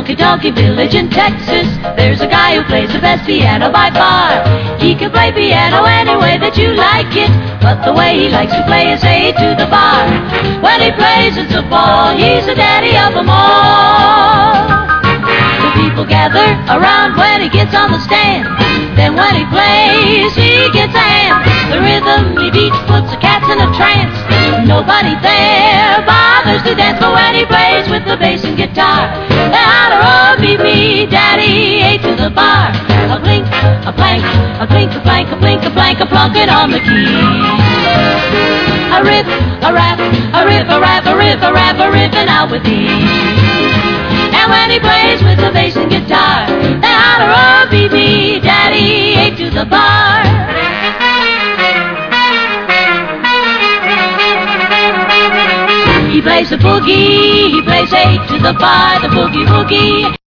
honky tonky village in Texas, there's a guy who plays the best piano by far. He can play piano any way that you like it, but the way he likes to play is A to the bar. When he plays it's a ball, he's the daddy of them all. The people gather around when he gets on the stand. Then when he plays, he gets a hand. The rhythm he beats puts the cats in a trance. Nobody there bothers to dance, but when he plays with the bass and guitar, they holler, oh, beat me, daddy, A to the bar. A blink, a blank, a clink, a blank, a blink, a blank, a plunking on the keys. A riff, a rap, a riff, a rap, a riff, a rap, a riffing out with ease. And when he plays with the bass and guitar, they holler, oh, beat me, daddy, A to the bar. He plays the boogie, he plays A to the bar, the boogie woogie.